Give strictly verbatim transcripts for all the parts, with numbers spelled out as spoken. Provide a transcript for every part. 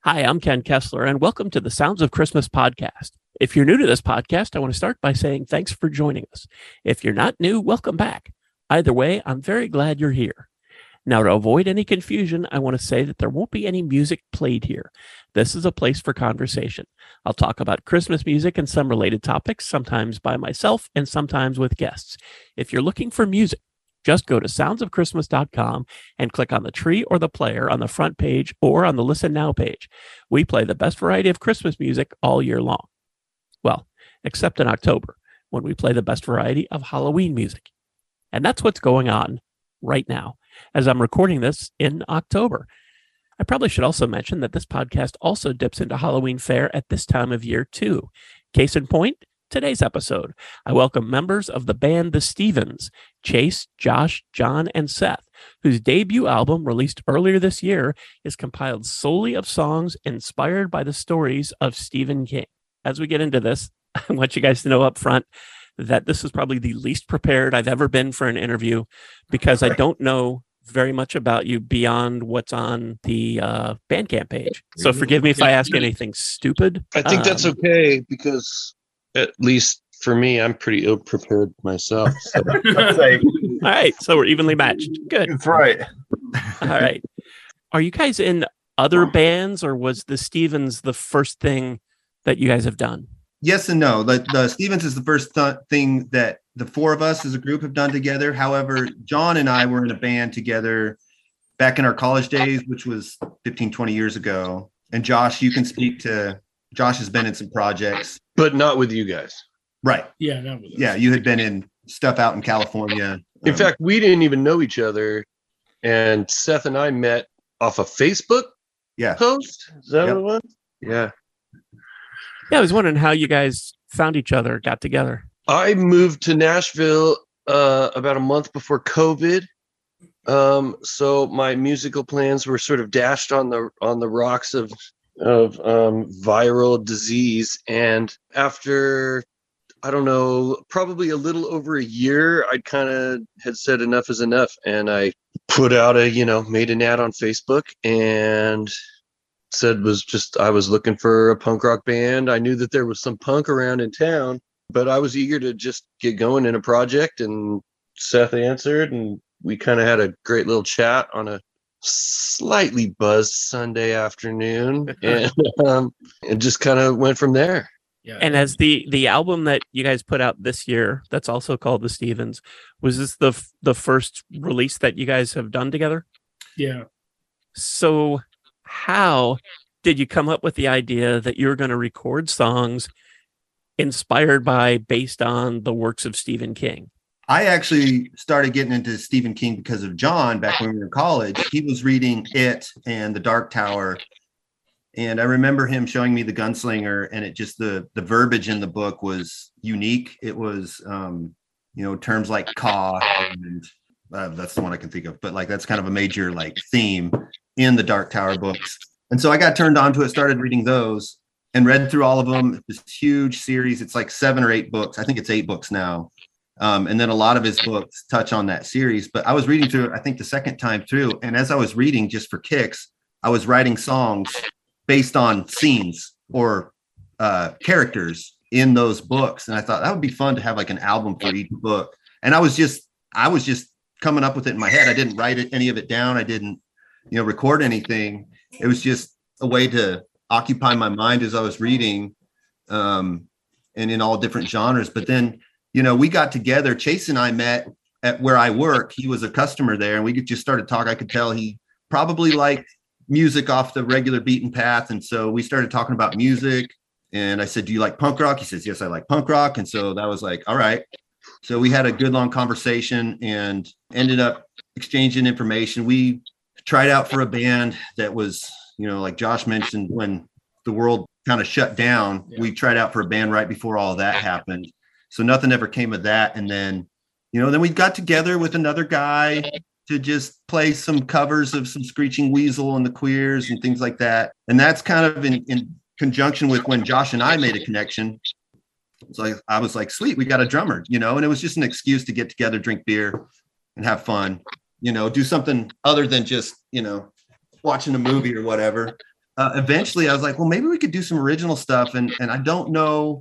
Hi, I'm Ken Kessler, and welcome to the Sounds of Christmas podcast. If you're new to this podcast, I want to start by saying thanks for joining us. If you're not new, welcome back. Either way, I'm very glad you're here. Now, to avoid any confusion, I want to say that there won't be any music played here. This is a place for conversation. I'll talk about Christmas music and some related topics, sometimes by myself and sometimes with guests. If you're looking for music, just go to sounds of christmas dot com and click on the tree or the player on the front page or on the Listen Now page. We play the best variety of Christmas music all year long. Well, except in October, when we play the best variety of Halloween music. And that's what's going on right now, as I'm recording this in October. I probably should also mention that this podcast also dips into Halloween fare at this time of year, too. Case in point, today's episode, I welcome members of the band The Stevens, Chase, Josh, John, and Seth, whose debut album, released earlier this year, is compiled solely of songs inspired by the stories of Stephen King. As we get into this, I want you guys to know up front that this is probably the least prepared I've ever been for an interview, because I don't know very much about you beyond what's on the uh, Bandcamp page. So forgive me if I ask anything stupid. I think um, that's okay, because at least for me, I'm pretty ill prepared myself. So. All right. So we're evenly matched. Good. That's right. All right. Are you guys in other bands, or was the Stevens the first thing that you guys have done? Yes and no. The, the Stevens is the first th- thing that the four of us as a group have done together. However, John and I were in a band together back in our college days, which was fifteen, twenty years ago. And Josh, you can speak to, Josh has been in some projects. But not with you guys. Right. Yeah, not with us. Yeah, you had been in stuff out in California. In um, fact, we didn't even know each other. And Seth and I met off a Facebook yeah. post. Is that Yep. what it was? Yeah. Yeah, I was wondering how you guys found each other, got together. I moved to Nashville uh, about a month before COVID. Um, so my musical plans were sort of dashed on the on the rocks of of um, viral disease. And after, I don't know, probably a little over a year, I kind of had said enough is enough. And I put out a, you know, made an ad on Facebook and said was just, I was looking for a punk rock band. I knew that there was some punk around in town, but I was eager to just get going in a project. And Seth answered, and we kind of had a great little chat on a slightly buzzed Sunday afternoon, and um, and just kind of went from there. Yeah. And as the the album that you guys put out this year, that's also called The Stevens, was this the the first release that you guys have done together? Yeah. So how did you come up with the idea that you were going to record songs inspired by, based on the works of Stephen King? I actually started getting into Stephen King because of John back when we were in college. He was reading It and The Dark Tower. And I remember him showing me The Gunslinger, and it just, the, the verbiage in the book was unique. It was, um, you know, terms like caw, and uh, that's the one I can think of, but like, that's kind of a major like theme in the Dark Tower books. And so I got turned on to it, started reading those and read through all of them. This huge series. It's like seven or eight books. I think it's eight books now. Um, and then a lot of his books touch on that series. But I was reading through it, I think the second time through. And as I was reading, just for kicks, I was writing songs based on scenes or uh, characters in those books. And I thought that would be fun to have like an album for each book. And I was just, I was just coming up with it in my head. I didn't write it, any of it down. I didn't, you know, record anything. It was just a way to occupy my mind as I was reading, um, and in all different genres. But then, you know, we got together. Chase and I met at where I work. He was a customer there, and we just started talking. I could tell he probably liked music off the regular beaten path. And so we started talking about music. And I said, do you like punk rock? He says, yes, I like punk rock. And so that was like, all right. So we had a good long conversation and ended up exchanging information. We tried out for a band that was, you know, like Josh mentioned, when the world kind of shut down, yeah. we tried out for a band right before all that happened. So nothing ever came of that. And then, you know, then we got together with another guy to just play some covers of some Screeching Weasel and the Queers and things like that. And that's kind of in, in conjunction with when Josh and I made a connection. It's like, I was like, sweet, we got a drummer, you know, and it was just an excuse to get together, drink beer and have fun, you know, do something other than just, you know, watching a movie or whatever. uh, eventually I was like, well, maybe we could do some original stuff. And, and I don't know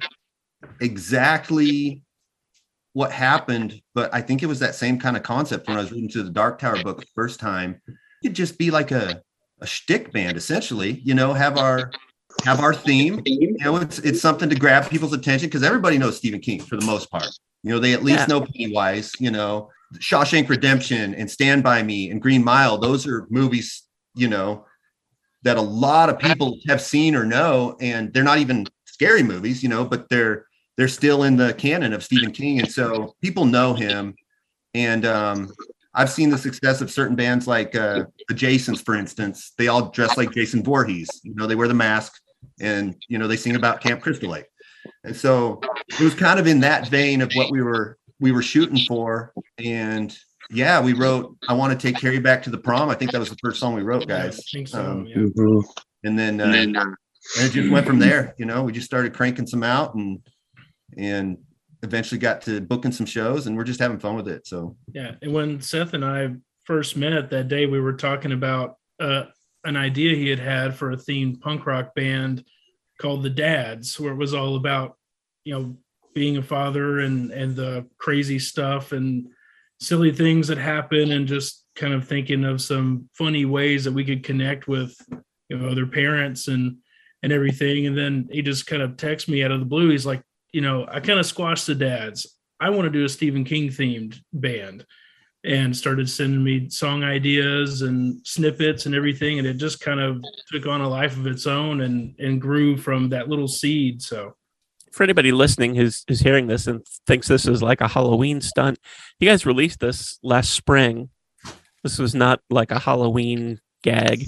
exactly what happened, but I think it was that same kind of concept when I was reading through the Dark Tower book the first time. It'd just be like a, a shtick band, essentially, you know, have our have our theme. You know, it's it's something to grab people's attention because everybody knows Stephen King for the most part. You know, they at least yeah. know Pennywise, you know, Shawshank Redemption and Stand By Me and Green Mile. Those are movies, you know, that a lot of people have seen or know, and they're not even scary movies, you know, but they're they're still in the canon of Stephen King. And so people know him. And um, I've seen the success of certain bands like uh, the Jasons, for instance. They all dress like Jason Voorhees. You know, they wear the mask and, you know, they sing about Camp Crystal Lake. And so it was kind of in that vein of what we were we were shooting for. And yeah, we wrote I Want to Take Carrie Back to the Prom. I think that was the first song we wrote, guys. I think so, um, yeah. Mm-hmm. And then, uh, and then uh, and it just went from there. You know, we just started cranking some out and and eventually got to booking some shows, and we're just having fun with it. So yeah. And when Seth and I first met that day, we were talking about uh, an idea he had had for a themed punk rock band called The Dads, where it was all about, you know, being a father and, and the crazy stuff and silly things that happen, and just kind of thinking of some funny ways that we could connect with, you know, other parents and, and everything. And then he just kind of texted me out of the blue. He's like, you know, I kind of squashed The Dads. I want to do a Stephen King themed band, and started sending me song ideas and snippets and everything. And it just kind of took on a life of its own and, and grew from that little seed. So for anybody listening who's, who's hearing this and thinks this is like a Halloween stunt, you guys released this last spring. This was not like a Halloween gag.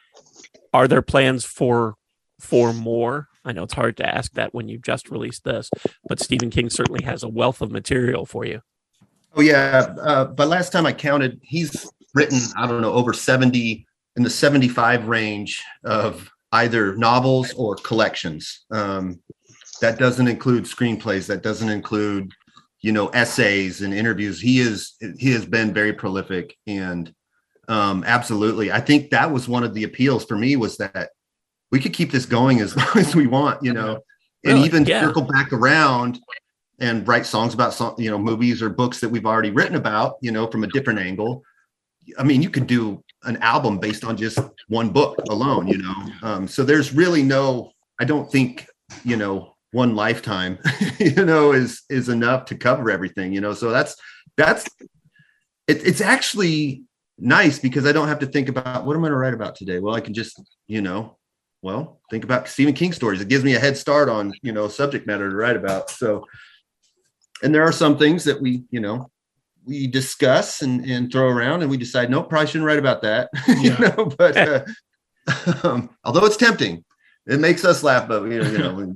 Are there plans for for more? I know it's hard to ask that when you've just released this, but Stephen King certainly has a wealth of material for you. Oh yeah, uh, but last time I counted, he's written, I don't know, over seventy, in the seventy-five range of either novels or collections. Um, that doesn't include screenplays. That doesn't include, you know, essays and interviews. He is he has been very prolific, and um, absolutely, I think that was one of the appeals for me, was that we could keep this going as long as we want, you know, and really? even yeah. circle back around and write songs about some, you know, movies or books that we've already written about, you know, from a different angle. I mean, you could do an album based on just one book alone, you know. Um, so there's really no, I don't think, you know, one lifetime, you know, is is enough to cover everything, you know. So that's that's it, it's actually nice because I don't have to think about what am I going to write about today. Well, I can just, you know, well, think about Stephen King stories. It gives me a head start on, you know, subject matter to write about. So, and there are some things that we, you know, we discuss and, and throw around, and we decide, nope, probably shouldn't write about that. Yeah. you know, but uh, um, although it's tempting, it makes us laugh. But you know, you know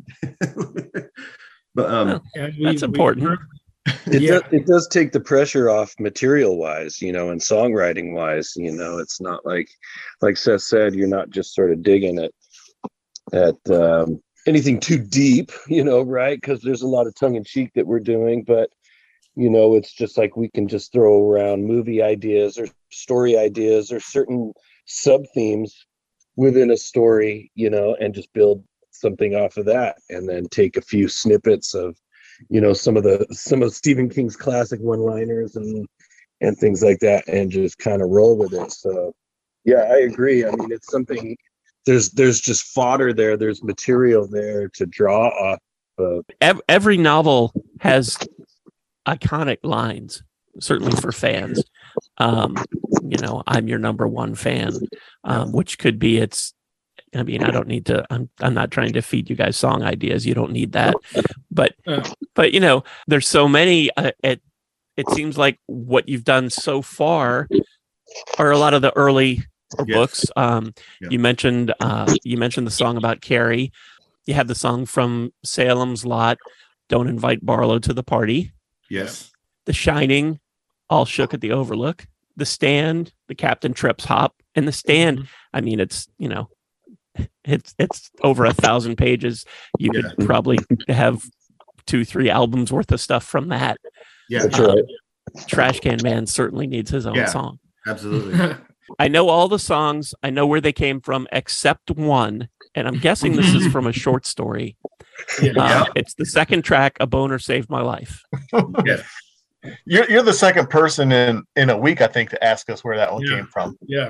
but um, well, yeah, we, that's important. It, yeah. does, it does take the pressure off material wise, you know, and songwriting wise. You know, it's not like, like Seth said, you're not just sort of digging at at um, anything too deep, you know, right? Because there's a lot of tongue in cheek that we're doing, but you know, it's just like we can just throw around movie ideas or story ideas or certain sub themes within a story, you know, and just build something off of that, and then take a few snippets of, you know, some of the some of Stephen King's classic one-liners and and things like that, and just kind of roll with it. So yeah, I agree. I mean, it's something, there's there's just fodder there, there's material there to draw off of. Every novel has iconic lines, certainly for fans. Um, you know, I'm your number one fan, um, which could be it's, I mean, I don't need to, I'm, I'm not trying to feed you guys song ideas. You don't need that. But, but, you know, there's so many, uh, it, it seems like what you've done so far are a lot of the early yes. books. Um, yeah. You mentioned, uh, you mentioned the song about Carrie. You have the song from Salem's Lot, Don't Invite Barlow to the Party. Yes. The Shining, All Shook at the Overlook. The Stand, The Captain Trips Hop. And The Stand, mm-hmm. I mean, it's, you know, it's it's over a thousand pages. You yeah. could probably have two, three albums worth of stuff from that. Yeah, that's um, right. Trash Can Man certainly needs his own yeah, song. Absolutely. I know all the songs. I know where they came from, except one. And I'm guessing this is from a short story. Yeah. Uh, it's the second track, A Boner Saved My Life. Yeah. You're you're the second person in, in a week, I think, to ask us where that one Yeah. came from. Yeah.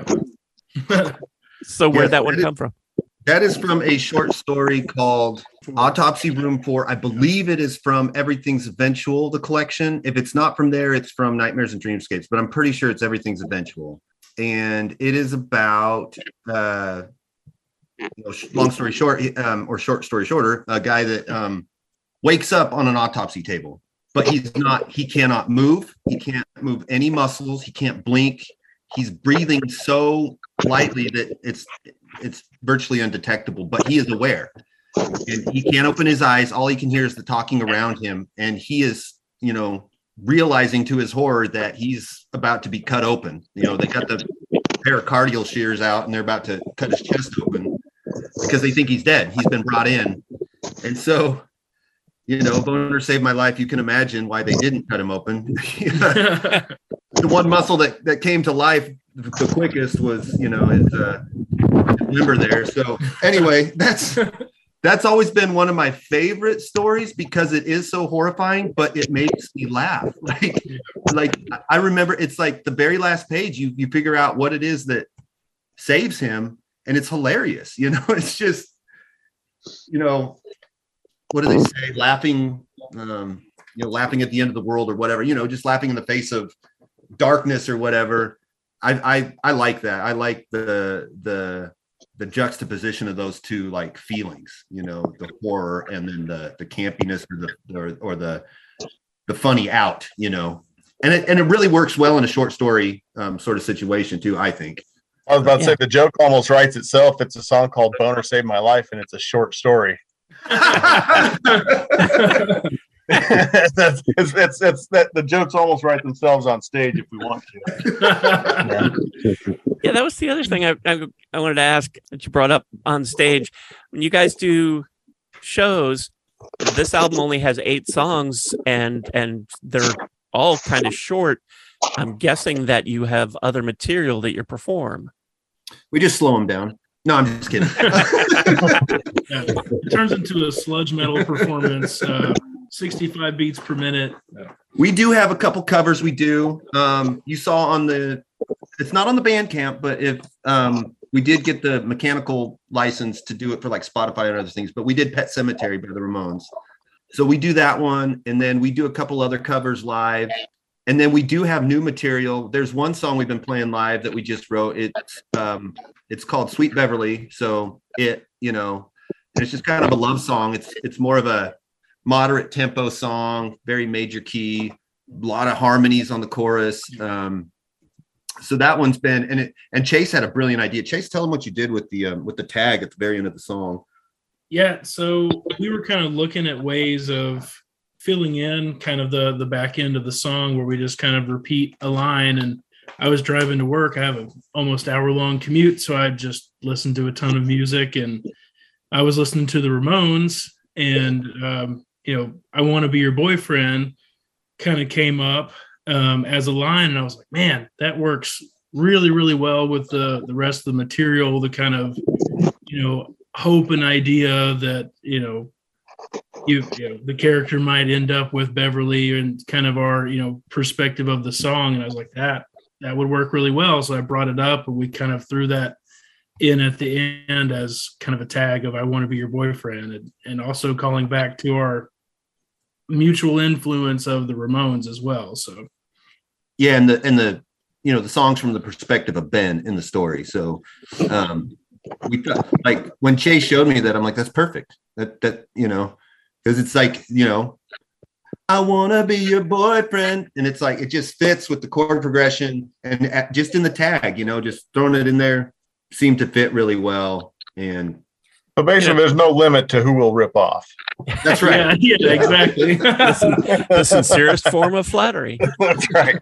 So where'd Yes, that one it is- come from? That is from a short story called Autopsy Room four. I believe it is from Everything's Eventual, the collection. If it's not from there, it's from Nightmares and Dreamscapes, but I'm pretty sure it's Everything's Eventual. And it is about, uh, you know, sh- long story short, um, or short story shorter, a guy that um, wakes up on an autopsy table, but he's not, he cannot move. He can't move any muscles. He can't blink. He's breathing so lightly that it's it's virtually undetectable, but he is aware and he can't open his eyes. All he can hear is the talking around him. And he is, you know, realizing to his horror that he's about to be cut open. You know, they got the pericardial shears out and they're about to cut his chest open because they think he's dead. He's been brought in. And so, you know, Boner Saved My Life. You can imagine why they didn't cut him open. The one muscle that, that came to life the quickest was, you know, his, uh, his limber there. So anyway, that's that's always been one of my favorite stories because it is so horrifying, but it makes me laugh. Like, like I remember it's like the very last page, you you figure out what it is that saves him, and it's hilarious. You know, it's just, you know, what do they say? Laughing, um, you know, laughing at the end of the world or whatever, you know, just laughing in the face of darkness or whatever. I, I, I like that. I like the, the, the juxtaposition of those two like feelings, you know, the horror and then the, the campiness or the, or, or the, the funny out, you know, and it, and it really works well in a short story um, sort of situation too, I think. I was about to Yeah. say the joke almost writes itself. It's a song called Boner Saved My Life, and it's a short story. that's it's, it's it's that the jokes almost write themselves on stage if we want to. Yeah, that was the other thing I, I I wanted to ask that you brought up on stage. When you guys do shows, this album only has eight songs, and and they're all kind of short. I'm guessing that you have other material that you perform. We just slow them down. No, I'm just kidding. Yeah. It turns into a sludge metal performance, uh, sixty-five beats per minute. We do have a couple covers. We do. Um, you saw on the, it's not on the Bandcamp, but if um, we did get the mechanical license to do it for like Spotify and other things, but we did Pet Cemetery by the Ramones. So we do that one. And then we do a couple other covers live. And then we do have new material. There's one song we've been playing live that we just wrote. It's um, it's called Sweet Beverly. So it, you know, and it's just kind of a love song. It's it's more of a moderate tempo song, very major key, a lot of harmonies on the chorus. Um, so that one's been, and it and Chase had a brilliant idea. Chase, tell them what you did with the um, with the tag at the very end of the song. Yeah, so we were kind of looking at ways of filling in kind of the the back end of the song where we just kind of repeat a line. And I was driving to work. I have an almost hour long commute, so I just listened to a ton of music, and I was listening to the Ramones, and um, you know, I Want to Be Your Boyfriend kind of came up um, as a line, and I was like, man, that works really, really well with the the rest of the material, the kind of, you know, hope and idea that, you know, You, you know, the character might end up with Beverly and kind of our, you know, perspective of the song. And I was like, that, that would work really well. So I brought it up, and we kind of threw that in at the end as kind of a tag of I Want to Be Your Boyfriend, and, and also calling back to our mutual influence of the Ramones as well. So, Yeah. And the, and the, you know, the songs from the perspective of Ben in the story. So um, we like when Chase showed me that, I'm like, that's perfect. That, that, you know, because it's like, you know, I want to be your boyfriend. And it's like, it just fits with the chord progression and at, just in the tag, you know, just throwing it in there seemed to fit really well. And But basically, Yeah. there's no limit to who will rip off. that's right. yeah, yeah, exactly. The sincerest form of flattery. That's right.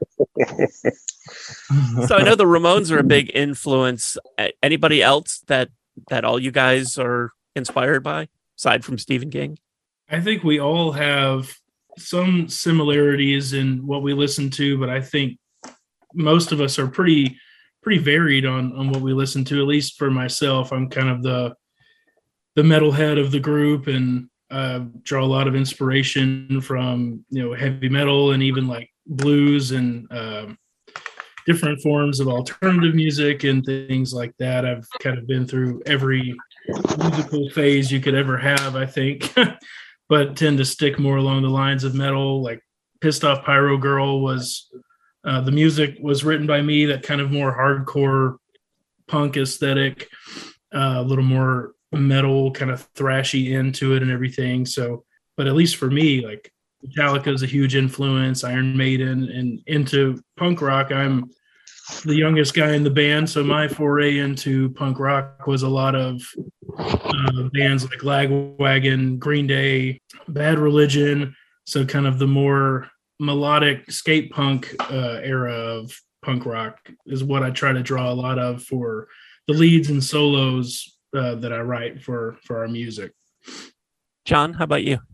So I know the Ramones are a big influence. A- Anybody else that that all you guys are inspired by, aside from Stephen King? I think we all have some similarities in what we listen to, but I think most of us are pretty pretty varied on on what we listen to. At least for myself, I'm kind of the the metalhead of the group, and uh, draw a lot of inspiration from, you know, heavy metal and even like blues and um, different forms of alternative music and things like that. I've kind of been through every musical phase you could ever have, I think, but tend to stick more along the lines of metal. Like Pissed Off Pyro Girl was, uh, the music was written by me, that kind of more hardcore punk aesthetic, uh, a little more metal, kind of thrashy into it and everything. So, but at least for me, like Metallica is a huge influence, Iron Maiden, and into punk rock. I'm the youngest guy in the band, so my foray into punk rock was a lot of uh, bands like Lagwagon, Green Day, Bad Religion. So kind of the more melodic skate punk uh, era of punk rock is what I try to draw a lot of for the leads and solos uh, that I write for for our music. John, how about you?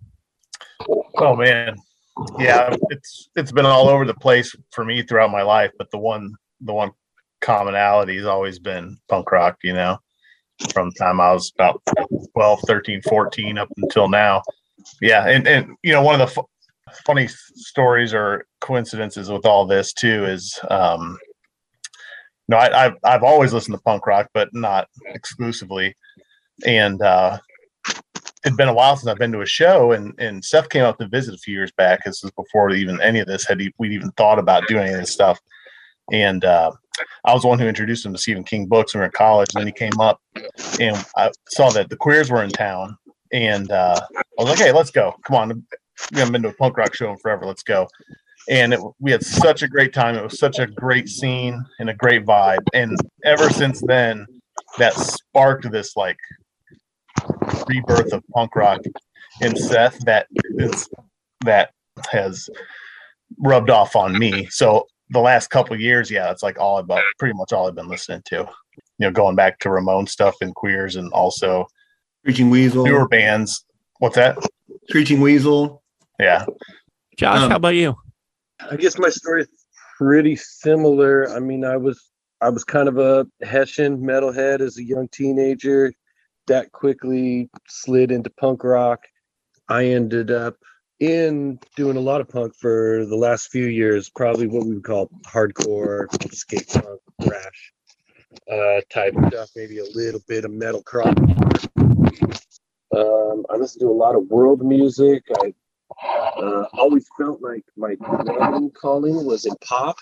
Oh man, yeah, it's it's been all over the place for me throughout my life, but the one the one commonality has always been punk rock, you know, from the time I was about twelve, thirteen, fourteen up until now. Yeah, and and you know, one of the fu- funny stories or coincidences with all this too is, um, you know, I, I've I've always listened to punk rock, but not exclusively. And uh, it'd been a while since I've been to a show, and and Seth came up to visit a few years back. This was before even any of this had we'd even thought about doing any of this stuff. And uh, I was the one who introduced him to Stephen King books when we were in college. And then he came up, and I saw that the Queers were in town, and uh, I was like, "Hey, let's go! Come on, we haven't been to a punk rock show in forever. Let's go!" And it, we had such a great time. It was such a great scene and a great vibe. And ever since then, that sparked this like rebirth of punk rock in Seth that is that has rubbed off on me. So the last couple of years, yeah, it's like all about pretty much all I've been listening to. You know, going back to Ramon stuff and Queers, and also Screeching Weasel. newer bands. What's that? Screeching Weasel. Yeah. Josh, Um, how about you? I guess my story is pretty similar. I mean, I was I was kind of a Hessian metalhead as a young teenager. That quickly slid into punk rock. I ended up in doing a lot of punk for the last few years, probably what we would call hardcore, skate punk, thrash uh, type stuff, maybe a little bit of metal crop. Um, I listen to a lot of world music. I uh, always felt like my main calling was in pop.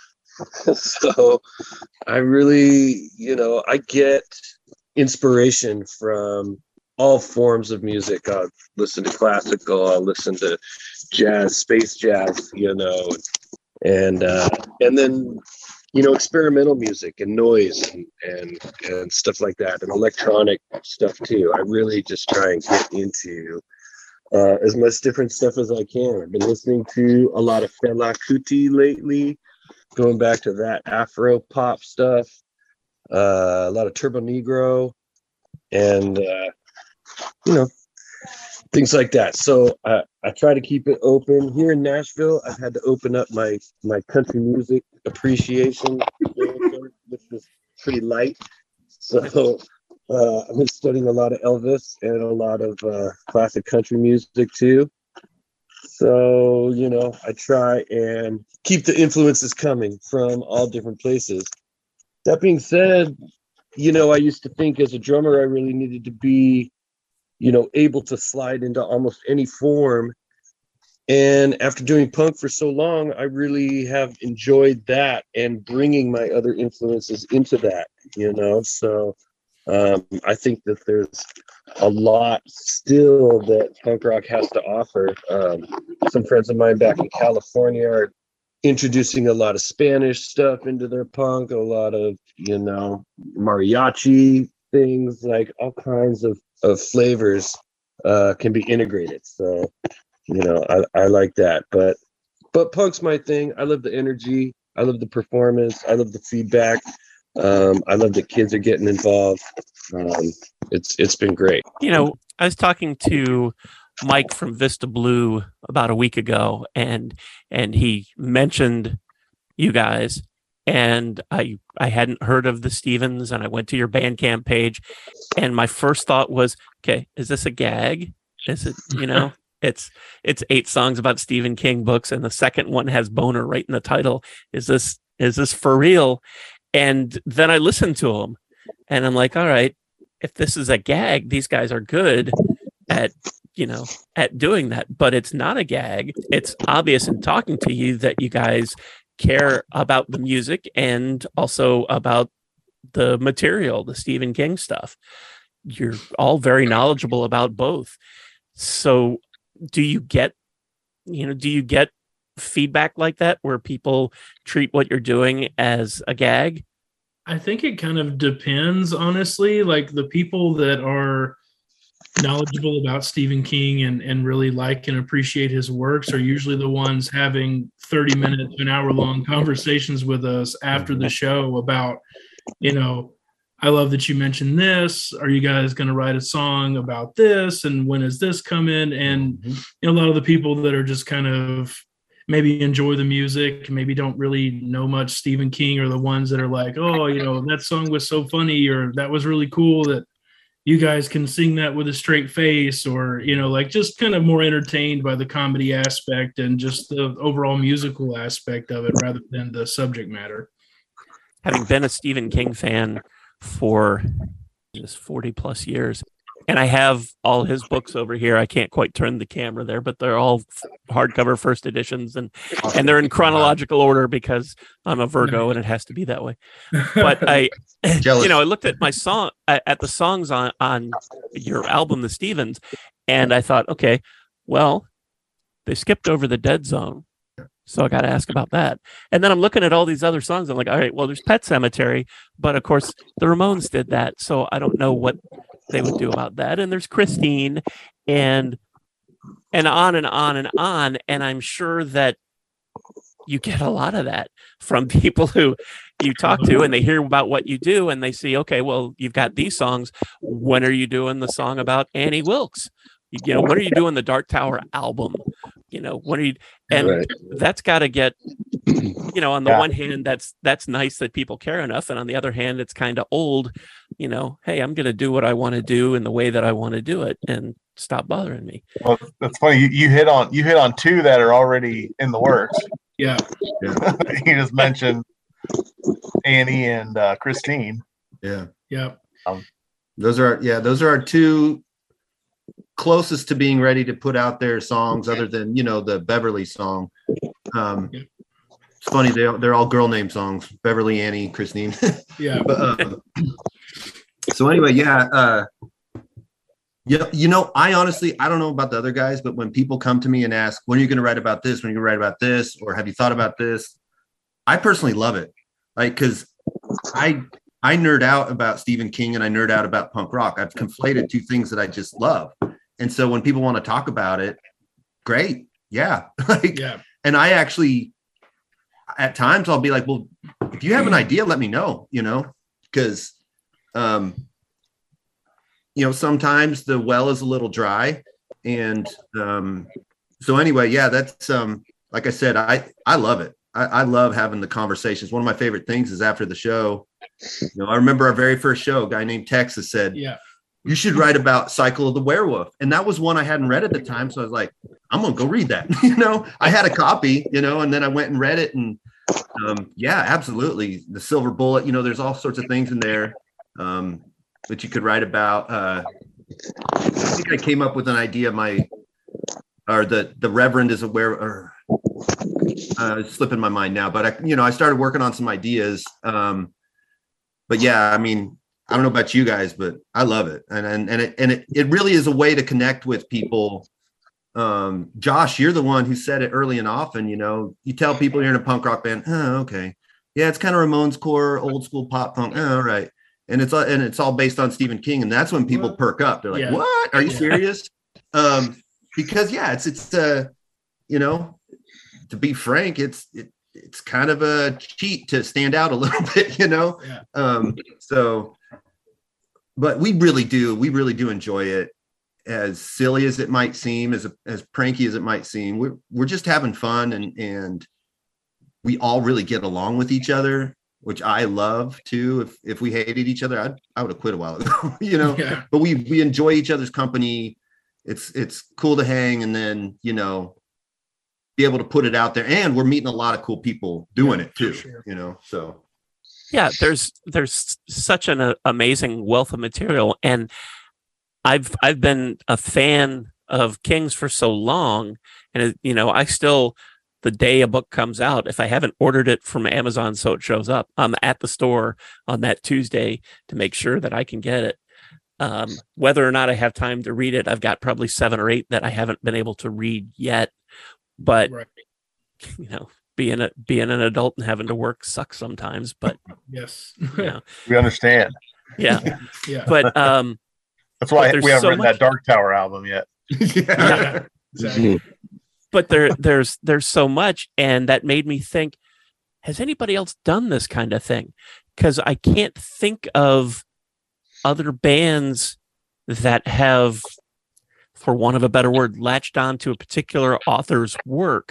So I really, you know, I get inspiration from all forms of music. I'll listen to classical, I'll listen to jazz, space jazz, you know, and uh, and then, you know, experimental music and noise and, and and stuff like that, and electronic stuff too. I really just try and get into uh, as much different stuff as I can. I've been listening to a lot of Fela Kuti lately, going back to that Afro pop stuff, uh, a lot of Turbo Negro, and uh, you know, things like that. So I, I try to keep it open. Here in Nashville, I've had to open up my my country music appreciation, which is pretty light. So uh, I've been studying a lot of Elvis and a lot of uh, classic country music too. So, you know, I try and keep the influences coming from all different places. That being said, you know, I used to think as a drummer, I really needed to be, you know, able to slide into almost any form. And after doing punk for so long, I really have enjoyed that and bringing my other influences into that, you know. So um, I think that there's a lot still that punk rock has to offer. Um, some friends of mine back in California are introducing a lot of Spanish stuff into their punk, a lot of, you know, mariachi things, like all kinds of, of flavors uh, can be integrated. So, you know, I, I like that. But but punk's my thing. I love the energy. I love the performance. I love the feedback. Um, I love that kids are getting involved. Um, it's it's been great. You know, I was talking to Mike from Vista Blue about a week ago, and and he mentioned you guys, and I I hadn't heard of the Stevens, and I went to your Bandcamp page, and my first thought was, okay, is this a gag? Is it, you know, it's it's eight songs about Stephen King books, and the second one has Boner right in the title. Is this is this for real? And then I listened to them, and I'm like, all right, if this is a gag, these guys are good at, you know, at doing that, but it's not a gag. It's obvious in talking to you that you guys care about the music and also about the material, the Stephen King stuff. You're all very knowledgeable about both. So do you get, you know, do you get feedback like that where people treat what you're doing as a gag? I think it kind of depends, honestly. Like the people that are knowledgeable about Stephen King and, and really like and appreciate his works are usually the ones having thirty minute to an hour long conversations with us after the show about, you know, I love that you mentioned this. Are you guys going to write a song about this? And when is this coming? And mm-hmm. you know, a lot of the people that are just kind of maybe enjoy the music, maybe don't really know much Stephen King, or the ones that are like, oh, you know, that song was so funny, or that was really cool that you guys can sing that with a straight face, or, you know, like just kind of more entertained by the comedy aspect and just the overall musical aspect of it rather than the subject matter. Having been a Stephen King fan for just forty plus years, and I have all his books over here. I can't quite turn the camera there, but they're all hardcover first editions, and and they're in chronological order because I'm a Virgo and it has to be that way. But I, you know, I looked at my song at the songs on on your album, The Stevens, and I thought, okay, well, they skipped over the Dead Zone, so I got to ask about that. And then I'm looking at all these other songs. I'm like, all right, well, there's Pet Sematary, but of course the Ramones did that, so I don't know what they would do about that. And there's Christine, and and on and on and on. And I'm sure that you get a lot of that from people who you talk to, and they hear about what you do, and they see, okay, well, you've got these songs. When are you doing the song about Annie Wilkes? You know, when are you doing the Dark Tower album? You know, when are you? And right. That's got to get, you know, on the yeah. one hand, that's that's nice that people care enough, and on the other hand, it's kind of old. You know, hey, I'm going to do what I want to do in the way that I want to do it, and stop bothering me. Well, that's funny. You, you hit on you hit on two that are already in the works. Yeah, yeah. You just mentioned Annie and uh, Christine. Yeah, yeah. Um, those are yeah, those are our two closest to being ready to put out their songs, other than, you know, the Beverly song. Um, yeah. It's funny, they they're all girl name songs: Beverly, Annie, Christine. Yeah. But, uh, so anyway, yeah, uh, yeah. You know, I honestly, I don't know about the other guys, but when people come to me and ask, "When are you going to write about this? When are you going to write about this? Or have you thought about this?" I personally love it, like, because I I nerd out about Stephen King and I nerd out about punk rock. I've conflated two things that I just love, and so when people want to talk about it, great, yeah, like, yeah. And I actually, at times, I'll be like, well, if you have an idea, let me know, you know, because, um, you know, sometimes the well is a little dry. And um, so anyway, yeah, that's, um, like I said, I, I love it. I, I love having the conversations. One of my favorite things is after the show, you know, I remember our very first show, a guy named Texas said, yeah, you should write about Cycle of the Werewolf. And that was one I hadn't read at the time. So I was like, I'm going to go read that. You know, I had a copy, you know, and then I went and read it. And um, yeah, absolutely. The Silver Bullet, you know, there's all sorts of things in there um, that you could write about. Uh, I think I came up with an idea. My, or the, the Reverend is aware, or uh, it's slipping my mind now, but I, you know, I started working on some ideas. Um, but yeah, I mean, I don't know about you guys, but I love it. And and and it and it, it really is a way to connect with people. Um, Josh, you're the one who said it early and often, you know, you tell people you're in a punk rock band. Oh, okay. Yeah, it's kind of Ramones core, old school pop punk. Oh, all right. And it's and it's all based on Stephen King. And that's when people perk up. They're like, yeah. What? Are you yeah. serious? Um, because yeah, it's it's uh, you know, to be frank, it's it, it's kind of a cheat to stand out a little bit, you know. Yeah. Um, so but we really do, we really do enjoy it. As silly as it might seem, as as pranky as it might seem, we're we're just having fun, and and we all really get along with each other, which I love too. If if we hated each other, I'd, I would have quit a while ago, you know. Yeah. But we we enjoy each other's company. It's it's cool to hang, and then you know, be able to put it out there. And we're meeting a lot of cool people doing Yeah, it too, for sure. you know. So Yeah, there's there's such an uh, amazing wealth of material, and I've I've been a fan of Kings for so long, and it, you know, I still, the day a book comes out, if I haven't ordered it from Amazon so it shows up, I'm at the store on that Tuesday to make sure that I can get it. Um, whether or not I have time to read it, I've got probably seven or eight that I haven't been able to read yet. But Right. you know, being a being an adult and having to work sucks sometimes. But Yes. you know, We understand. yeah. Yeah. But um, That's why But there's we haven't so written much- that Dark Tower album yet. Yeah. Exactly. but there there's there's so much, and that made me think: has anybody else done this kind of thing? Because I can't think of other bands that have, for want of a better word, latched on to a particular author's work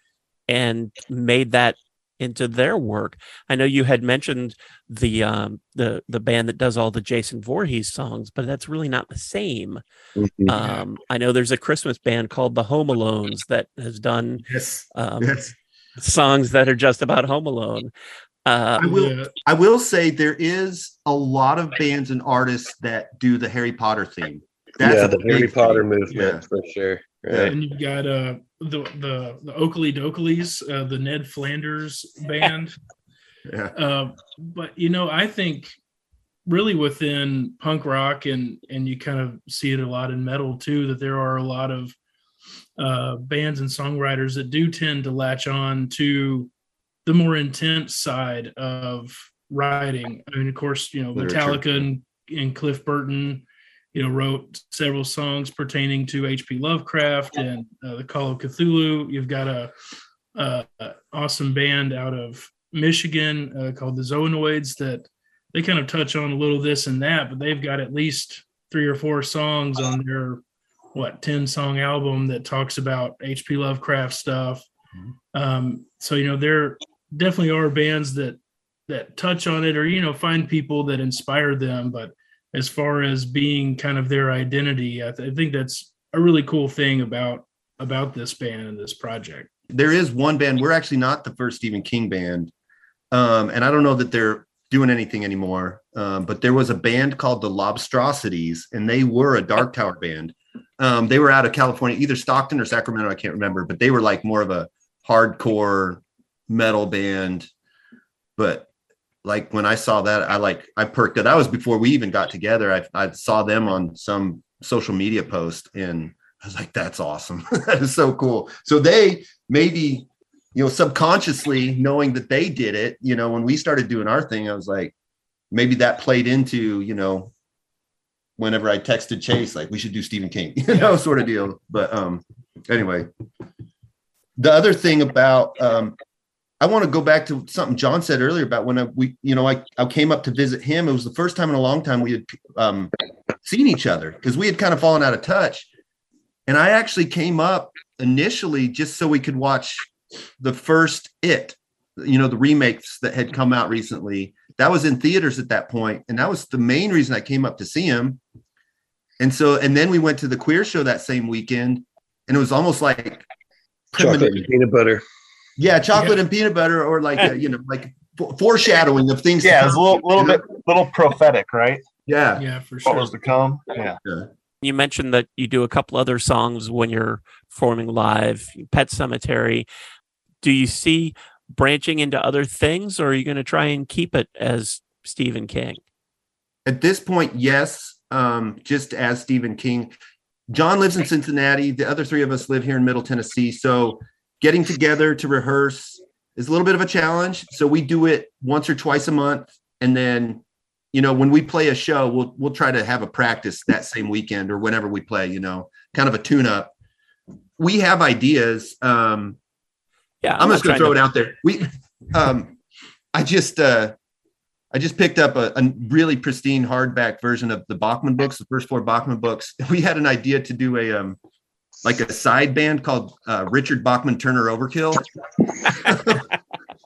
and made that into their work. I know you had mentioned the um, the the band that does all the Jason Voorhees songs, but that's really not the same. Mhm. Um, I know there's a Christmas band called the Home Alones that has done yes, um, yes. songs that are just about Home Alone. Uh, I will. Yeah. I will say there is a lot of bands and artists that do the Harry Potter theme. That's yeah, a the big Harry Potter thing. movement Yeah. for sure. Yeah. Right. And you've got uh the the the Oakley Dokleys, uh, the Ned Flanders band. Yeah. Uh, but you know, I think really within punk rock, and and you kind of see it a lot in metal too, that there are a lot of uh, bands and songwriters that do tend to latch on to the more intense side of writing. I mean, of course, you know, Literature. Metallica and, and Cliff Burton, you know, wrote several songs pertaining to H P Lovecraft and uh, the Call of Cthulhu. You've got a, a, a awesome band out of Michigan uh, called the Zoonoids that they kind of touch on a little this and that, but they've got at least three or four songs on their what ten song album that talks about H P Lovecraft stuff. Um, so you know, there definitely are bands that that touch on it, or you know, find people that inspire them. But as far as being kind of their identity, I, th- I think that's a really cool thing about about this band and this project. There is one band. We're actually not the first Stephen King band, um, and I don't know that they're doing anything anymore. Um, but there was a band called the Lobstrosities, and they were a Dark Tower band. Um, they were out of California, either Stockton or Sacramento, I can't remember, but they were like more of a hardcore metal band. But like when I saw that, I like I perked up. That was before we even got together. I, I saw them on some social media post, and I was like, that's awesome. That is so cool. So they maybe, you know, subconsciously knowing that they did it, you know, when we started doing our thing, I was like, maybe that played into, you know, whenever I texted Chase, like we should do Stephen King, you know, sort of deal. But um, anyway, the other thing about, um, I want to go back to something John said earlier about when I, we, you know, I, I came up to visit him. It was the first time in a long time we had um, seen each other because we had kind of fallen out of touch. And I actually came up initially just so we could watch the first It, you know, the remakes that had come out recently. That was in theaters at that point, and that was the main reason I came up to see him. And so, and then we went to the Queer Show that same weekend, and it was almost like Chocolate and peanut butter. yeah, chocolate Yeah. and peanut butter, or like a, you know, like f- foreshadowing of things. to Yeah, it's a come, little, little you know? bit, little prophetic, right? Yeah, Yeah, for What sure. was to come? Yeah. yeah. you mentioned that you do a couple other songs when you're performing live, Pet Cemetery. Do you see branching into other things, or are you going to try and keep it as Stephen King? At this point, yes, um, just as Stephen King. John lives in Cincinnati. The other three of us live here in Middle Tennessee. So getting together to rehearse is a little bit of a challenge. So we do it once or twice a month. And then, you know, when we play a show, we'll we'll try to have a practice that same weekend or whenever we play, you know, kind of a tune-up. We have ideas. Um, Yeah, I'm, just not going to throw trying it out there. We, um, I just, uh, I just picked up a, a really pristine hardback version of the Bachman books, the first four Bachman books. We had an idea to do a, um, like a side band called uh, Richard Bachman Turner Overkill.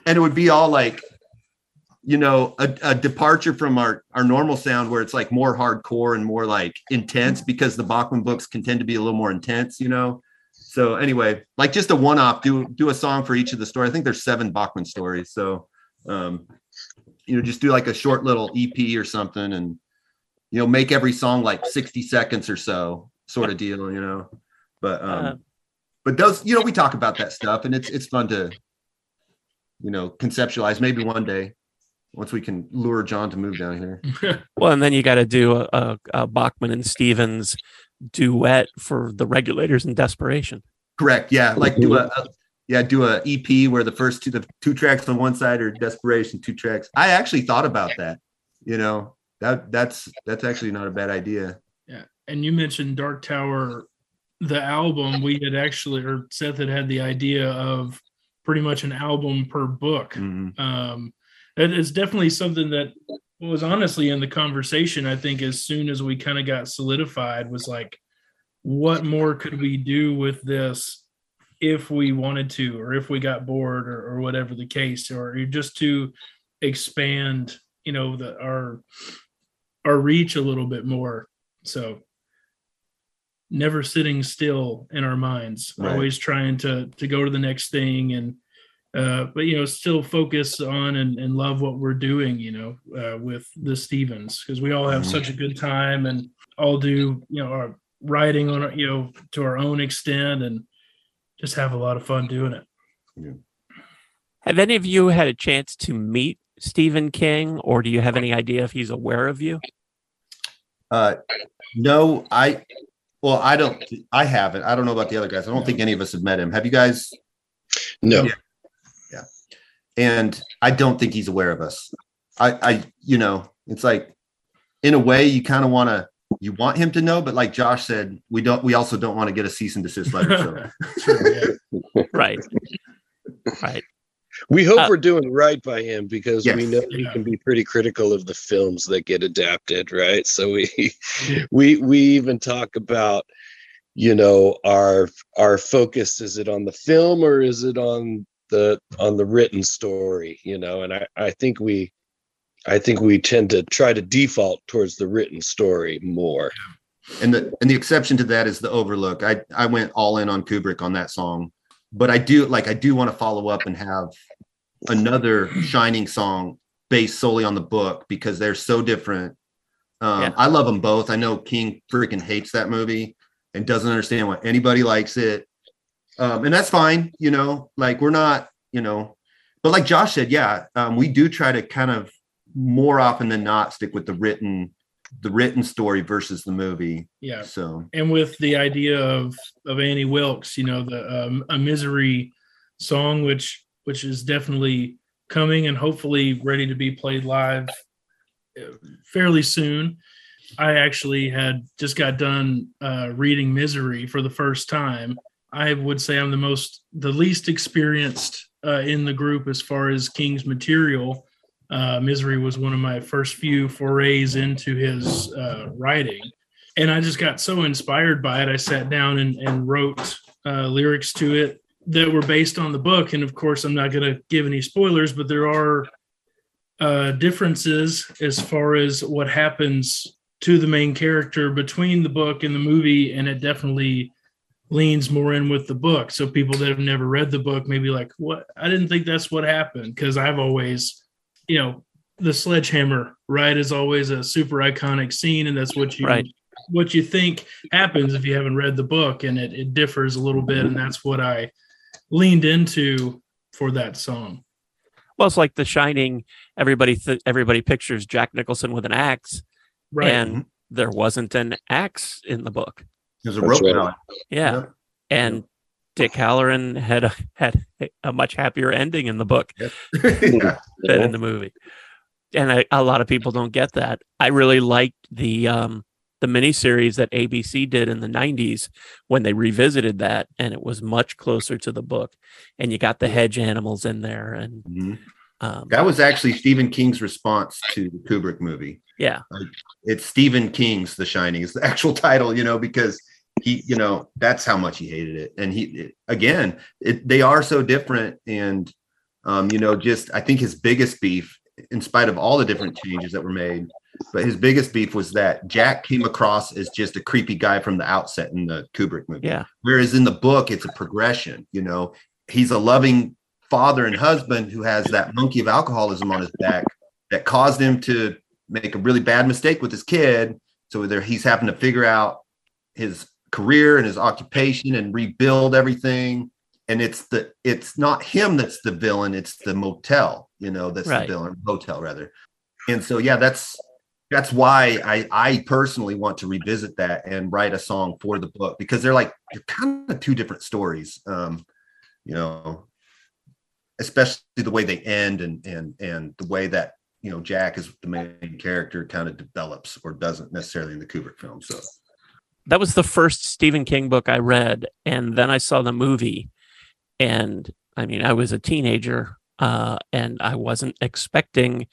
and it would be all like, you know, a, a departure from our, our normal sound where it's like more hardcore and more like intense because the Bachman books can tend to be a little more intense, you know? So anyway, like just a one-off, do, do a song for each of the stories. I think there's seven Bachman stories. So, um, you know, just do like a short little E P or something and, you know, make every song like sixty seconds or so sort of deal, you know? But, um, uh, but those, you know, we talk about that stuff and it's, it's fun to, you know, conceptualize maybe one day. Once we can lure John to move down here. Well, and then you got to do a, a, a Bachman and Stevens duet for the Regulators in Desperation. Correct. Yeah. Like do a, a yeah, do a E P where the first two, the two tracks on one side are Desperation, two tracks. I actually thought about that, you know, that that's, that's actually not a bad idea. Yeah. And you mentioned Dark Tower, the album. We had actually, or Seth had had the idea of pretty much an album per book. Mm-hmm. Um, It is definitely something that was honestly in the conversation. I think as soon as we kind of got solidified was like, what more could we do with this if we wanted to, or if we got bored or, or whatever the case, or just to expand, you know, the, our, our reach a little bit more. So never sitting still in our minds, right. Always trying to, to go to the next thing and, Uh, but, you know, still focus on and, and love what we're doing, you know, uh, with the Stevens, because we all have mm-hmm. such a good time and all do, you know, our writing on, you know, to our own extent and just have a lot of fun doing it. Yeah. Have any of you had a chance to meet Stephen King, or do you have any idea if he's aware of you? Uh, no, I, well, I don't, I haven't. I don't know about the other guys. I don't think any of us have met him. Have you guys? No. Yeah. yeah. And I don't think he's aware of us. I, I, you know, it's like, in a way you kind of want to, you want him to know, but like Josh said, we don't, we also don't want to get a cease and desist letter. So. Right. Right. We hope uh, we're doing right by him, because yes. we know yeah. he can be pretty critical of the films that get adapted, right? So we we we even talk about, you know, our our focus, is it on the film or is it on the on the written story, you know? And I, I think we I think we tend to try to default towards the written story more. And the and the exception to that is The Overlook. I I went all in on Kubrick on that song. But I do like I do want to follow up and have another Shining song based solely on the book, because they're so different. Um, yeah. I love them both. I know King freaking hates that movie and doesn't understand why anybody likes it. Um, and that's fine. You know, like we're not, you know, but like Josh said, yeah, um, we do try to kind of more often than not stick with the written the written story versus the movie. Yeah. So, and with the idea of, of Annie Wilkes, you know, the, um, a Misery song, which, which is definitely coming and hopefully ready to be played live fairly soon. I actually had just got done uh, reading Misery for the first time. I would say I'm the most, the least experienced uh, in the group as far as King's material. Uh, Misery was one of my first few forays into his uh, writing. And I just got so inspired by it. I sat down and, and wrote uh, lyrics to it that were based on the book. And of course, I'm not going to give any spoilers, but there are uh, differences as far as what happens to the main character between the book and the movie. And it definitely leans more in with the book. So people that have never read the book may be like, what? I didn't think that's what happened. Because I've always... you know, the sledgehammer, right, is always a super iconic scene, and that's what you right. what you think happens if you haven't read the book, and it, it differs a little bit, and that's what I leaned into for that song. Well, it's like The Shining. Everybody th- everybody pictures Jack Nicholson with an axe, right? And mm-hmm. there wasn't an axe in the book. There's a rope. Right. Yeah, yeah. And Dick Halloran had a had a much happier ending in the book yep. yeah. than in the movie, and I, a lot of people don't get that. I really liked the um, the miniseries that A B C did in the nineties when they revisited that, and it was much closer to the book. And you got the hedge animals in there, and mm-hmm. um, that was actually Stephen King's response to the Kubrick movie. Yeah, like, it's Stephen King's The Shining is the actual title, you know, because. He, you know, that's how much he hated it. And he, it, again, it, they are so different. And Um, you know, just I think his biggest beef, in spite of all the different changes that were made, but his biggest beef was that Jack came across as just a creepy guy from the outset in the Kubrick movie. Yeah. Whereas in the book, it's a progression. You know, he's a loving father and husband who has that monkey of alcoholism on his back that caused him to make a really bad mistake with his kid. So there he's having to figure out his career and his occupation and rebuild everything. And it's the it's not him that's the villain, it's the motel, you know, that's Right. the villain, hotel rather. And so yeah, that's that's why I I personally want to revisit that and write a song for the book, because they're like they're kind of two different stories. Um, you know, especially the way they end and and and the way that, you know, Jack is the main character kind of develops or doesn't necessarily in the Kubrick film. So That was the first Stephen King book I read, and then I saw the movie. And I mean, I was a teenager, uh, and I wasn't expecting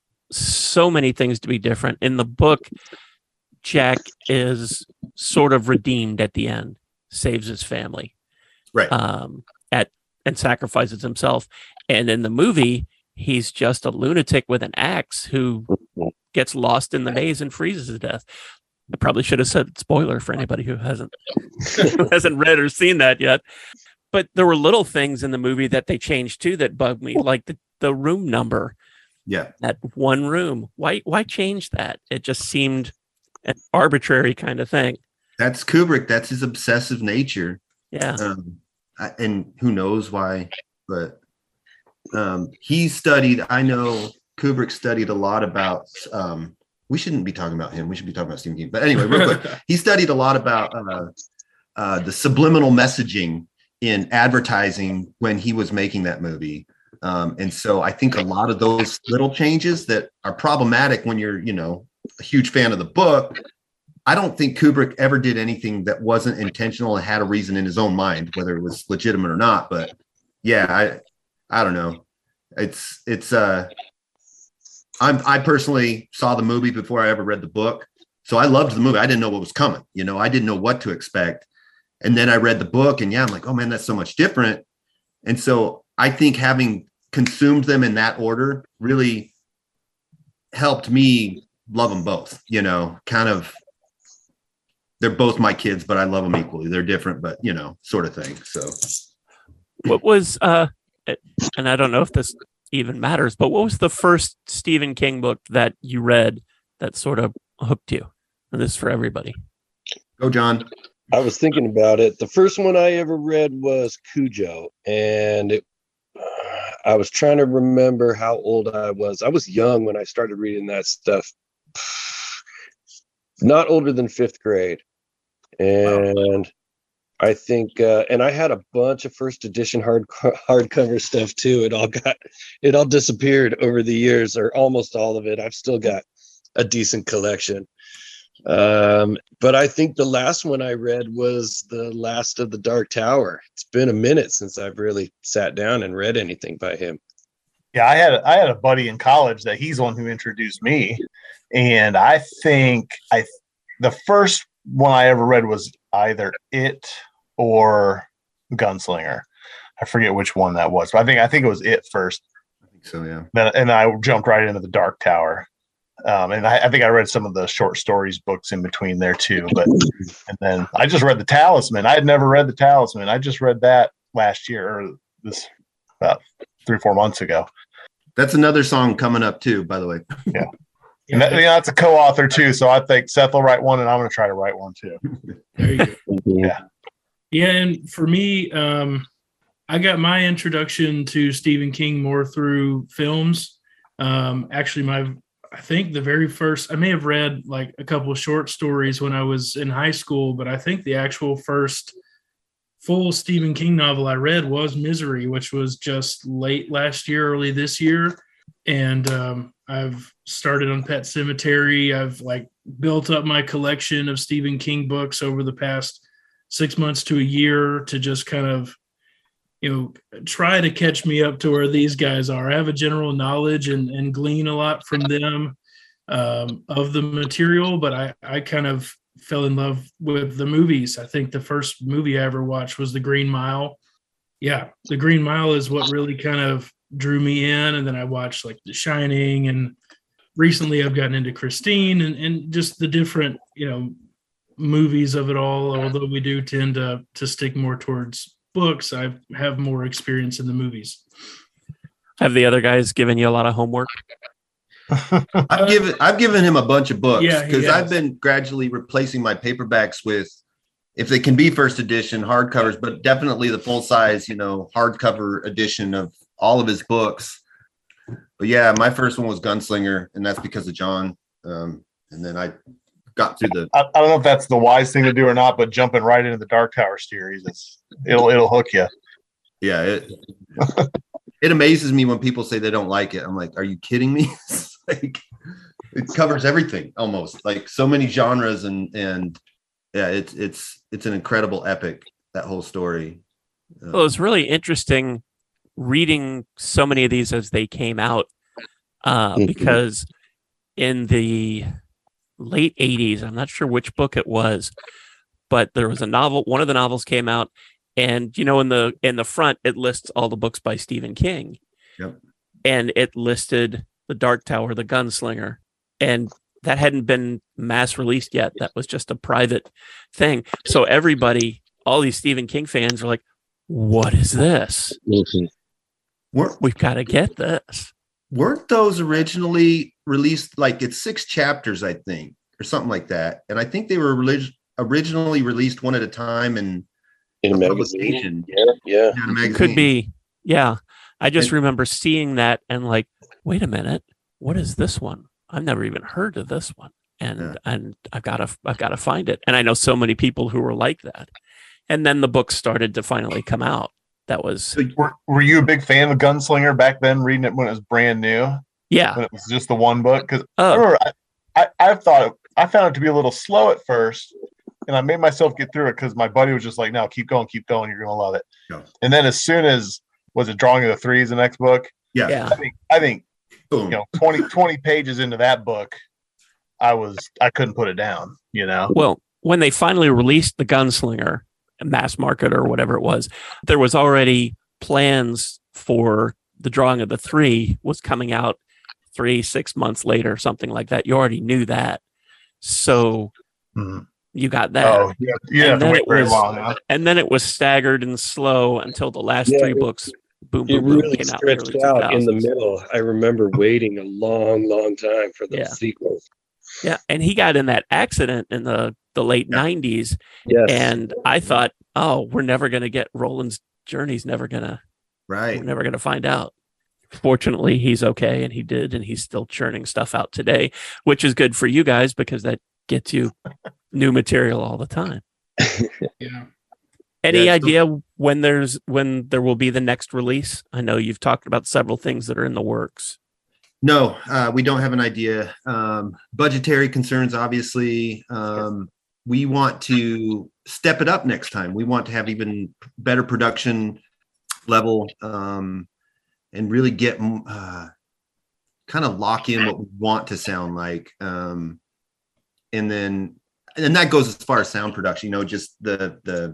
so many things to be different. In the book, Jack is sort of redeemed at the end, saves his family, right. um, at and sacrifices himself. And in the movie, he's just a lunatic with an axe who gets lost in the maze and freezes to death. I probably should have said spoiler for anybody who hasn't who hasn't read or seen that yet. But there were little things in the movie that they changed too that bugged me, like the, the room number. Yeah. That one room. Why why change that? It just seemed an arbitrary kind of thing. That's Kubrick. That's his obsessive nature. Yeah. Um, I, and who knows why, but um, he studied, I know Kubrick studied a lot about, um, we shouldn't be talking about him. We should be talking about Stephen King. But anyway, real quick, he studied a lot about uh, uh, the subliminal messaging in advertising when he was making that movie. Um, and so I think a lot of those little changes that are problematic when you're, you know, a huge fan of the book, I don't think Kubrick ever did anything that wasn't intentional and had a reason in his own mind, whether it was legitimate or not. But yeah, I, I don't know. It's, it's, uh, I'm, I personally saw the movie before I ever read the book. So I loved the movie. I didn't know what was coming. You know, I didn't know what to expect. And then I read the book and yeah, I'm like, oh man, that's so much different. And so I think having consumed them in that order really helped me love them both, you know, kind of, they're both my kids, but I love them equally. They're different, but you know, sort of thing. So What was, uh, and I don't know if this even matters, but what was the first Stephen King book that you read that sort of hooked you? And this is for everybody. Go, John. I was thinking about it. The first one I ever read was Cujo, and it, I was trying to remember how old I was. I was young when I started reading that stuff. Not older than fifth grade. And I think, uh, and I had a bunch of first edition hard hardcover stuff too. It all got, it all disappeared over the years, or almost all of it. I've still got a decent collection. Um, but I think the last one I read was The Last of the Dark Tower. It's been a minute since I've really sat down and read anything by him. Yeah, I had I had a buddy in college that he's the one who introduced me, and I think I the first one I ever read was either It or Gunslinger. I forget which one that was, but I think I think it was It first. I think so, yeah. Then and I jumped right into The Dark Tower. Um, and I, I think I read some of the short stories books in between there too. But and then I just read The Talisman. I had never read The Talisman. I just read that last year, or this about three, four months ago. That's another song coming up too, by the way. Yeah. And that, you know, that's a co-author too. So I think Seth will write one and I'm going to try to write one too. There you go. Yeah. Yeah, and for me, um, I got my introduction to Stephen King more through films. Um, actually, my I think the very first, I may have read like a couple of short stories when I was in high school, but I think the actual first full Stephen King novel I read was Misery, which was just late last year, early this year. And um, I've started on Pet Sematary. I've like built up my collection of Stephen King books over the past six months to a year to just kind of, you know, try to catch me up to where these guys are. I have a general knowledge and, and glean a lot from them um, of the material, but I, I kind of fell in love with the movies. I think the first movie I ever watched was The Green Mile. Yeah, The Green Mile is what really kind of drew me in. And then I watched like The Shining, and recently I've gotten into Christine, and, and just the different, you know, movies of it all. Although we do tend to to stick more towards books, I have more experience in the movies. Have the other guys given you a lot of homework? I've given I've given him a bunch of books Yeah, he because has. I've been gradually replacing my paperbacks with, if they can be first edition hardcovers, but definitely the full size, you know, hardcover edition of all of his books. But yeah, my first one was Gunslinger, and that's because of John. Um, and then I got through the. I, I don't know if that's the wise thing to do or not, but jumping right into the Dark Tower series, it's it'll it'll hook you. Yeah, it, it amazes me when people say they don't like it. I'm like, are you kidding me? It's like, it covers everything almost, like so many genres, and and yeah, it's it's it's an incredible epic, that whole story. Um, Well, it's really interesting reading so many of these as they came out, uh, Mhm. because in the late eighties, I'm not sure which book it was, but there was a novel. One of the novels came out, and you know, in the in the front, it lists all the books by Stephen King. Yep. And it listed The Dark Tower, The Gunslinger, and that hadn't been mass released yet. That was just a private thing. So everybody, all these Stephen King fans, are like, "What is this? Mhm. weren't We've got to get this." weren't those originally released, like it's six chapters, I think, or something like that? And I think they were relig- originally released one at a time and In a a magazine. publication. Yeah, yeah. Yeah, in a magazine. Could be, yeah. I just And- remember seeing that and like, wait a minute, what is this one? I've never even heard of this one, and Yeah. and I've got to I've got to find it. And I know so many people who were like that. And then the book started to finally come out. That was So Were, were you a big fan of Gunslinger back then, reading it when it was brand new, yeah. when it was just the one book? Because I Oh, remember I, I, I thought it, I found it to be a little slow at first, and I made myself get through it because my buddy was just like, "No, keep going, keep going, you're gonna love it." Yeah. And then as soon as was it Drawing of the Threes, the next book, yeah, yeah. I think I think boom. you know twenty, twenty pages into that book, I was I couldn't put it down. You know, Well, when they finally released The Gunslinger, mass market or whatever it was, there was already plans for The Drawing of the Three was coming out three, six months later, something like that. You already knew that. So Mhm. you got that. oh, you, you didn't have And to then wait it very was- long. Huh? And then it was staggered and slow until the last Yeah, three it- books, boom, It boom, boom, really came out in the stretched early out in the two thousands. middle. I remember waiting a long, long time for those Yeah. sequels. Yeah. And he got in that accident in the, the late Yeah. nineties. Yes. And I thought, oh, we're never going to get Roland's journey's never going to, Right. we're never going to find out. Fortunately, he's okay, and he did, and he's still churning stuff out today, which is good for you guys because that gets you new material all the time. Yeah. Any Yeah, so- idea when there's when there will be the next release? I know you've talked about several things that are in the works. No, uh, we don't have an idea. Um, budgetary concerns, obviously. Um, we want to step it up next time. We want to have even better production level, um, and really get uh, kind of lock in what we want to sound like. Um, and then, and that goes as far as sound production. You know, just the the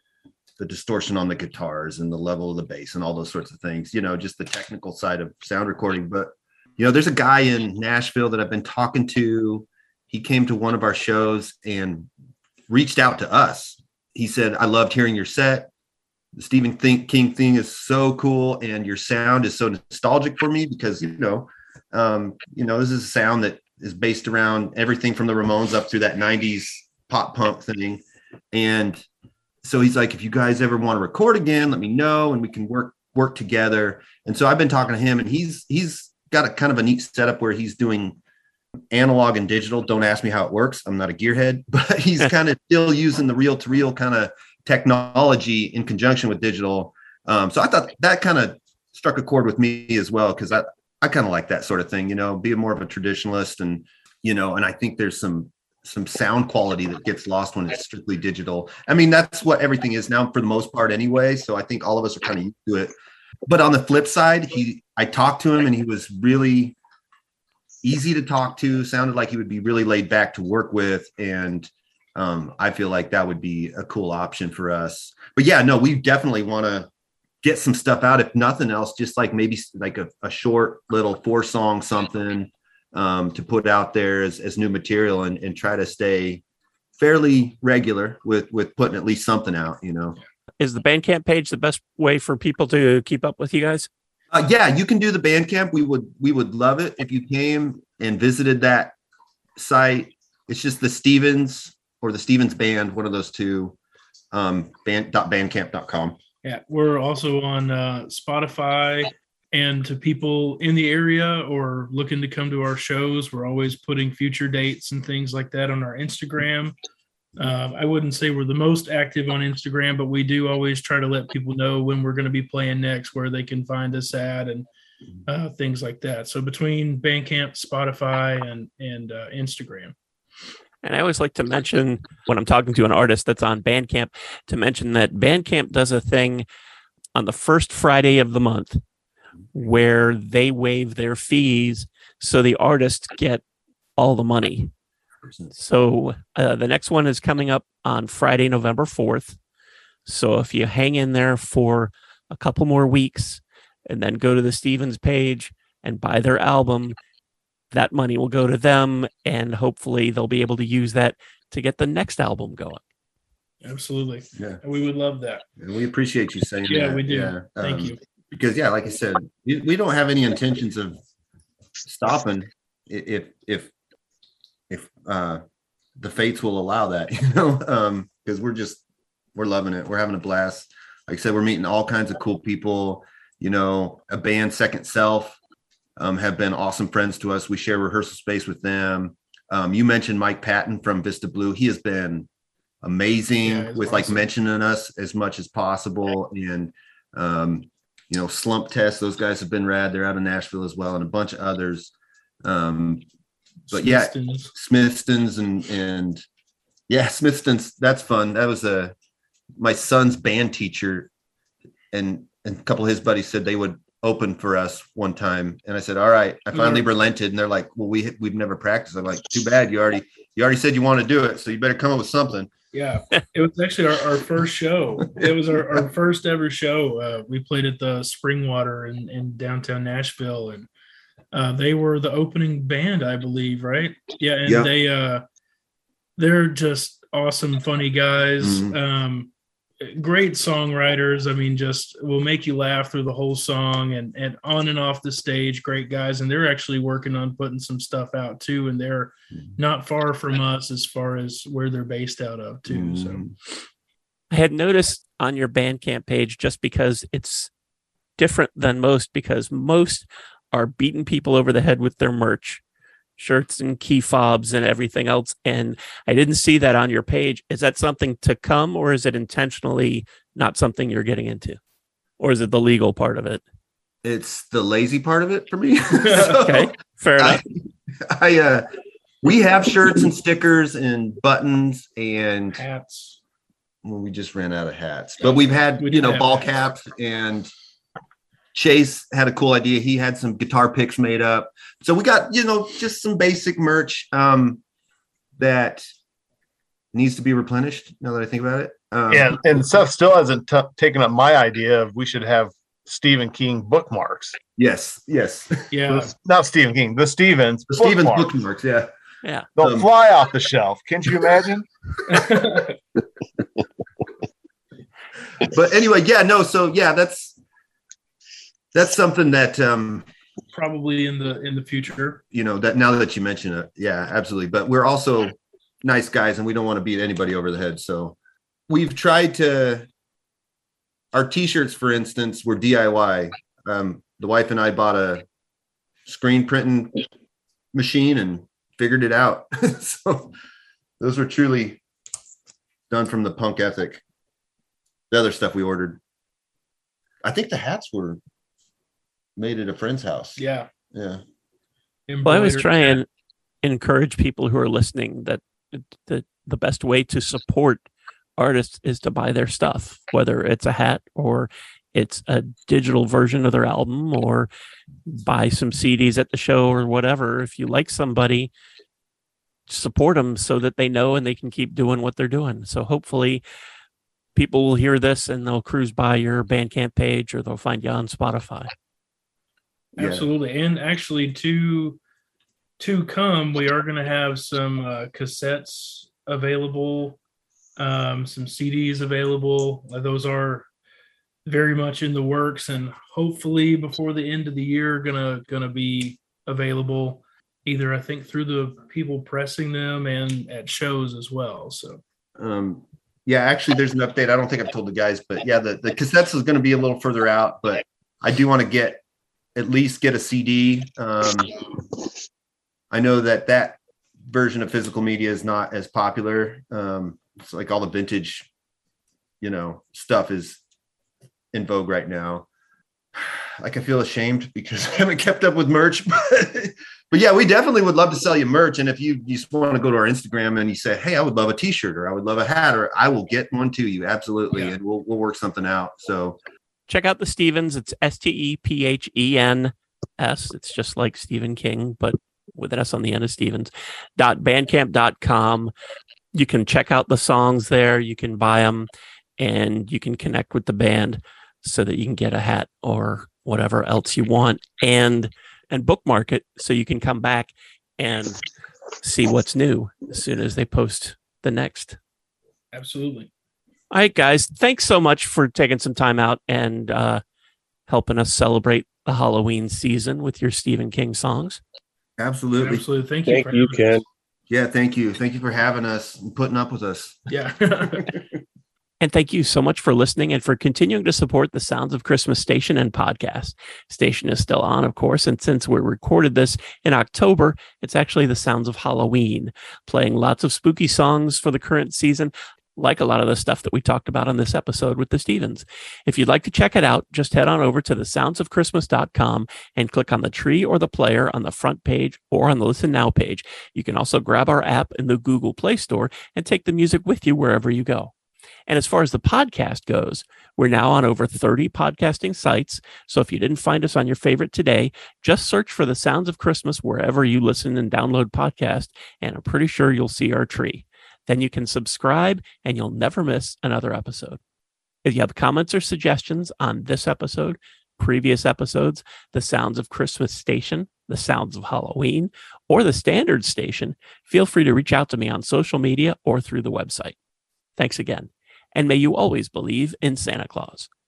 the distortion on the guitars and the level of the bass and all those sorts of things. You know, just the technical side of sound recording, but. You know, there's a guy in Nashville that I've been talking to. He came to one of our shows and reached out to us. He said, I loved hearing your set. The Stephen King thing is so cool. And your sound is so nostalgic for me because, you know, um, you know, this is a sound that is based around everything from the Ramones up through that nineties pop punk thing. And so he's like, if you guys ever want to record again, let me know and we can work, work together. And so I've been talking to him and he's, he's, got a kind of a neat setup where he's doing analog and digital. Don't ask me how it works. I'm not a gearhead, but he's kind of still using the reel to reel kind of technology in conjunction with digital. Um, so I thought that kind of struck a chord with me as well. Cause I, I kind of like that sort of thing, you know, be more of a traditionalist and, you know, and I think there's some, some sound quality that gets lost when it's strictly digital. I mean, that's what everything is now for the most part anyway. So I think all of us are kind of used to it. But on the flip side, he, I talked to him and he was really easy to talk to, sounded like he would be really laid back to work with. And um, I feel like that would be a cool option for us. But yeah, no, we definitely want to get some stuff out, if nothing else, just like maybe like a, a short little four song something um, to put out there as, as new material, and, and try to stay fairly regular with, with putting at least something out, you know. Is the Bandcamp page the best way for people to keep up with you guys? Uh, yeah, you can do the Bandcamp. We would, we would love it if you came and visited that site. It's just the Stevens or the Stevens Band, one of those two, um, band, bandcamp dot com. Yeah, we're also on uh, Spotify, and to people in the area or looking to come to our shows, we're always putting future dates and things like that on our Instagram. Uh, I wouldn't say we're the most active on Instagram, but we do always try to let people know when we're going to be playing next, where they can find us at, and uh, things like that. So between Bandcamp, Spotify, and and uh, Instagram. And I always like to mention when I'm talking to an artist that's on Bandcamp, to mention that Bandcamp does a thing on the first Friday of the month where they waive their fees so the artists get all the money. So uh, the next one is coming up on Friday, November fourth. So if you hang in there for a couple more weeks and then go to the Stevens page and buy their album, that money will go to them, and hopefully they'll be able to use that to get the next album going. Absolutely. Yeah. And we would love that. And we appreciate you saying Yeah, that. we do. Yeah. Thank Um, you. Because yeah, like I said, we, we don't have any intentions of stopping i- if if if uh the fates will allow that, you know, um because we're just we're loving it. We're having a blast. Like I said, we're meeting all kinds of cool people, you know. A band, Second Self, um have been awesome friends to us. We share rehearsal space with them. Um you mentioned Mike Patton from Vista Blue. He has been amazing Yeah, he's with like awesome. mentioning us as much as possible. And um you know, Slump Test, those guys have been rad. They're out of Nashville as well, and a bunch of others. Um, but yeah, Smithson's. Smithson's and and yeah, Smithson's. That's fun. That was a my son's band teacher, and and a couple of his buddies said they would open for us one time, and I said, all right. I finally Yeah. relented, and they're like, well, we we've never practiced. I'm like, too bad. You already you already said you want to do it, so you better come up with something. Yeah, it was actually our, our first show. It was our, our first ever show. Uh, we played at the Springwater in, in downtown Nashville, and uh, they were the opening band, I believe, right? Yeah, and Yeah. they uh, they're just awesome, funny guys. Mhm. Um, great songwriters. I mean, just will make you laugh through the whole song, and and on and off the stage. Great guys, and they're actually working on putting some stuff out too. And they're not far from us as far as where they're based out of too. So Mhm. I had noticed on your Bandcamp page, just because it's different than most, because most are beating people over the head with their merch, shirts and key fobs and everything else. And I didn't see that on your page. Is that something to come, or is it intentionally not something you're getting into? Or is it the legal part of it? It's the lazy part of it for me. So, Okay, fair enough. I, I uh we have shirts and stickers and buttons, and hats. well, we just ran out of hats. But we've had, We you did know, have ball hats. caps, and Chase had a cool idea. He had some guitar picks made up. So we got, you know, just some basic merch um that needs to be replenished now that I think about it. Um, And and Seth still hasn't t- taken up my idea of we should have Stephen King bookmarks. yes, yes. Yeah, The- Not Stephen King, the Stevens. The Stevens bookmarks. bookmarks, yeah. Yeah. They'll Um, fly off the shelf. Can't you imagine? But anyway, yeah, no, so yeah, that's that's something that um probably in the in the future. you know, that now that you mention it, yeah, absolutely. But we're also nice guys, and we don't want to beat anybody over the head. So we've tried to, our t-shirts, for instance, were D I Y. Um, the wife and I bought a screen printing machine and figured it out. So those were truly done from the punk ethic. The other stuff we ordered, I think the hats were made at a friend's house. Yeah. Yeah. Well, I always Embroidered. try and encourage people who are listening that the, the best way to support artists is to buy their stuff, whether it's a hat or it's a digital version of their album, or buy some C Ds at the show or whatever. If you like somebody, support them so that they know and they can keep doing what they're doing. So hopefully people will hear this and they'll cruise by your Bandcamp page, or they'll find you on Spotify. Yeah. Absolutely. And actually to to come, we are going to have some uh, cassettes available, um, some C Ds available. Uh, those are very much in the works, and hopefully before the end of the year gonna gonna be available, either I think through the people pressing them and at shows as well. So Um, yeah, actually, there's an update. I don't think I've told the guys, but yeah, the, the cassettes is going to be a little further out, but I do want to get at least get a C D. Um, I know that that version of physical media is not as popular. Um, it's like all the vintage, you know, stuff is in vogue right now. Like I feel ashamed because I haven't kept up with merch, but, but yeah, we definitely would love to sell you merch. And if you, you just want to go to our Instagram and you say, hey, I would love a t-shirt, or I would love a hat, or I will get one to you. Absolutely. Yeah. And we'll, we'll work something out. So Check out the Stephens. It's S T E P H E N S. It's just like Stephen King, but with an S on the end of Stephens. Dot bandcamp dot com. You can check out the songs there. You can buy them, and you can connect with the band so that you can get a hat or whatever else you want, and and bookmark it so you can come back and see what's new as soon as they post the next. absolutely. All right, guys, thanks so much for taking some time out and uh, helping us celebrate the Halloween season with your Stephen King songs. absolutely. Absolutely. Thank you. Thank for you, having Ken. us. Yeah. Thank you. Thank you for having us and putting up with us. Yeah. And thank you so much for listening and for continuing to support the Sounds of Christmas station and podcast. Station is still on, of course, and since we recorded this in October, it's actually the Sounds of Halloween, playing lots of spooky songs for the current season, like a lot of the stuff that we talked about on this episode with the Stephens. If you'd like to check it out, just head on over to the sounds of christmas dot com and click on the tree or the player on the front page or on the Listen Now page. You can also grab our app in the Google Play Store and take the music with you wherever you go. And as far as the podcast goes, we're now on over thirty podcasting sites. So if you didn't find us on your favorite today, just search for the Sounds of Christmas wherever you listen and download podcasts, and I'm pretty sure you'll see our tree. Then you can subscribe and you'll never miss another episode. If you have comments or suggestions on this episode, previous episodes, the Sounds of Christmas station, the Sounds of Halloween, or the Standard station, feel free to reach out to me on social media or through the website. Thanks again. And may you always believe in Santa Claus.